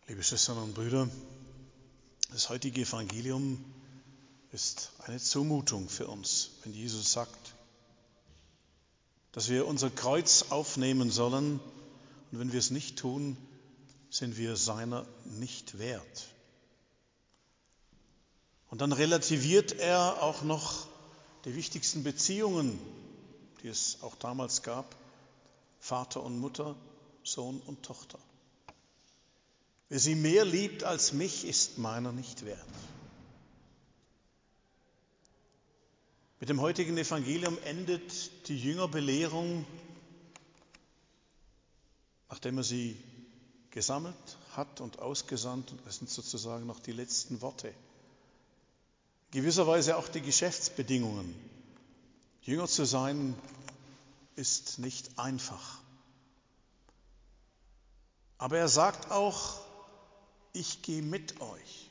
Liebe Schwestern und Brüder, das heutige Evangelium ist eine Zumutung für uns, wenn Jesus sagt, dass wir unser Kreuz aufnehmen sollen, und wenn wir es nicht tun, sind wir seiner nicht wert. Und dann relativiert er auch noch die wichtigsten Beziehungen, die es auch damals gab: Vater und Mutter, Sohn und Tochter. Wer sie mehr liebt als mich, ist meiner nicht wert. Mit dem heutigen Evangelium endet die Jüngerbelehrung, nachdem er sie gesammelt hat und ausgesandt. Und das sind sozusagen noch die letzten Worte. In gewisser Weise auch die Geschäftsbedingungen. Jünger zu sein ist nicht einfach. Aber er sagt auch: Ich gehe mit euch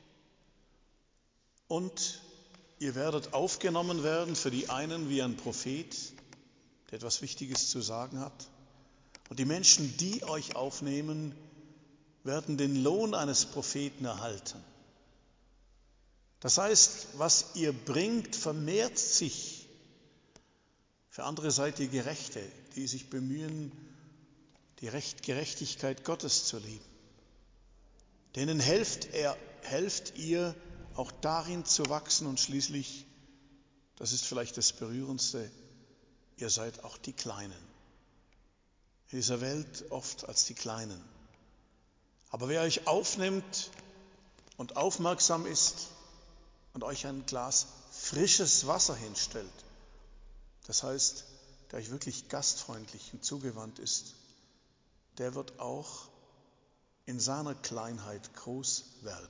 und ihr werdet aufgenommen werden, für die einen wie ein Prophet, der etwas Wichtiges zu sagen hat. Und die Menschen, die euch aufnehmen, werden den Lohn eines Propheten erhalten. Das heißt, was ihr bringt, vermehrt sich. Für andere seid ihr Gerechte, die sich bemühen, die Gerechtigkeit Gottes zu leben. Denen helft ihr auch darin zu wachsen, und schließlich, das ist vielleicht das Berührendste, ihr seid auch die Kleinen. In dieser Welt oft als die Kleinen. Aber wer euch aufnimmt und aufmerksam ist und euch ein Glas frisches Wasser hinstellt, das heißt, der euch wirklich gastfreundlich und zugewandt ist, der wird auch in seiner Kleinheit groß werden.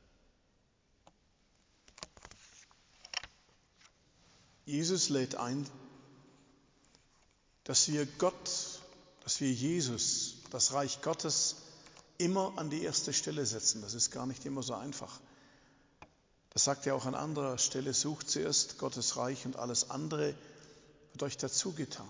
Jesus lädt ein, dass wir Jesus, das Reich Gottes, immer an die erste Stelle setzen. Das ist gar nicht immer so einfach. Das sagt er auch an anderer Stelle: Sucht zuerst Gottes Reich und alles andere wird euch dazugetan.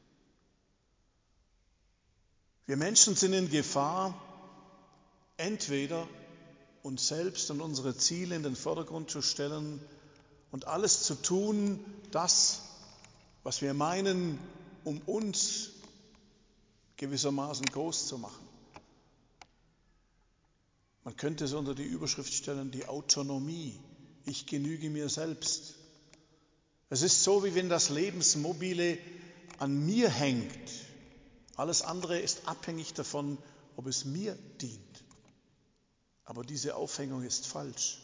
Wir Menschen sind in Gefahr, entweder uns selbst und unsere Ziele in den Vordergrund zu stellen und alles zu tun, das, was wir meinen, um uns gewissermaßen groß zu machen. Man könnte es unter die Überschrift stellen: die Autonomie. Ich genüge mir selbst. Es ist so, wie wenn das Lebensmobile an mir hängt. Alles andere ist abhängig davon, ob es mir dient. Aber diese Aufhängung ist falsch.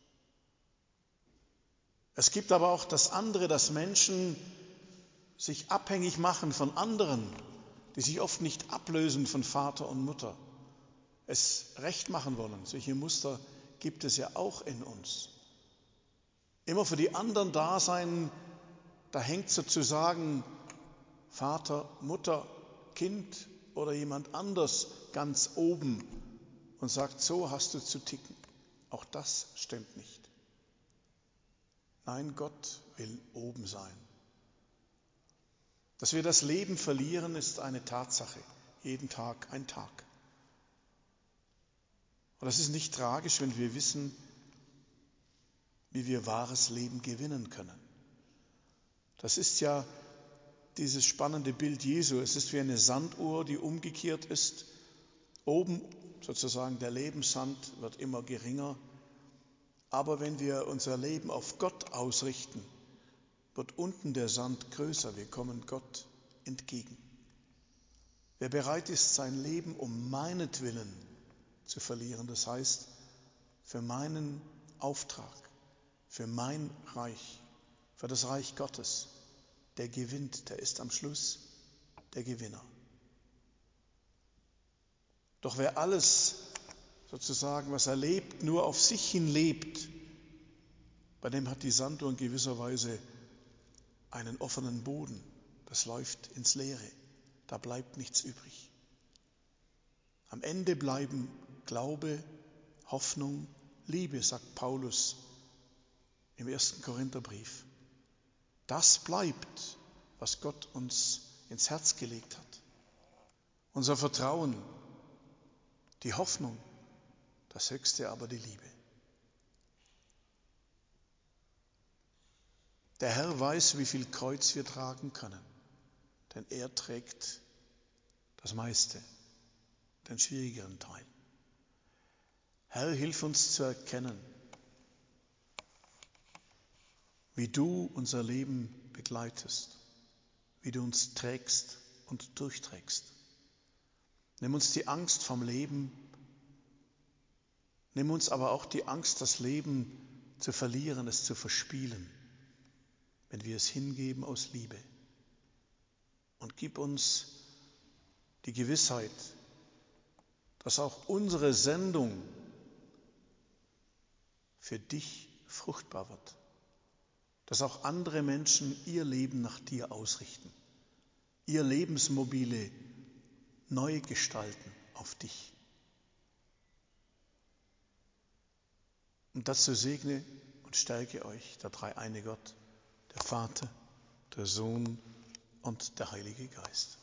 Es gibt aber auch das andere, dass Menschen sich abhängig machen von anderen, die sich oft nicht ablösen von Vater und Mutter, es recht machen wollen. Solche Muster gibt es ja auch in uns. Immer für die anderen da sein, da hängt sozusagen Vater, Mutter, Kind oder jemand anders ganz oben und sagt: So hast du zu ticken. Auch das stimmt nicht. Nein, Gott will oben sein. Dass wir das Leben verlieren, ist eine Tatsache. Jeden Tag ein Tag. Und das ist nicht tragisch, wenn wir wissen, wie wir wahres Leben gewinnen können. Das ist ja dieses spannende Bild Jesu. Es ist wie eine Sanduhr, die umgekehrt ist. Oben sozusagen der Lebenssand wird immer geringer. Aber wenn wir unser Leben auf Gott ausrichten, wird unten der Sand größer. Wir kommen Gott entgegen. Wer bereit ist, sein Leben um meinetwillen zu verlieren, das heißt für meinen Auftrag, für mein Reich, für das Reich Gottes, der gewinnt, der ist am Schluss der Gewinner. Doch wer alles sozusagen, was er lebt, nur auf sich hin lebt, bei dem hat die Sanduhr in gewisser Weise einen offenen Boden. Das läuft ins Leere. Da bleibt nichts übrig. Am Ende bleiben Glaube, Hoffnung, Liebe, sagt Paulus im 1. Korintherbrief. Das bleibt, was Gott uns ins Herz gelegt hat. Unser Vertrauen, die Hoffnung, das Höchste aber die Liebe. Der Herr weiß, wie viel Kreuz wir tragen können, denn er trägt das meiste, den schwierigeren Teil. Herr, hilf uns zu erkennen, wie du unser Leben begleitest, wie du uns trägst und durchträgst. Nimm uns die Angst vom Leben, nimm uns aber auch die Angst, das Leben zu verlieren, es zu verspielen, wenn wir es hingeben aus Liebe. Und gib uns die Gewissheit, dass auch unsere Sendung für dich fruchtbar wird, dass auch andere Menschen ihr Leben nach dir ausrichten, ihr Lebensmobile neu gestalten auf dich. Und dazu segne und stärke euch der dreieine Gott, der Vater, der Sohn und der Heilige Geist.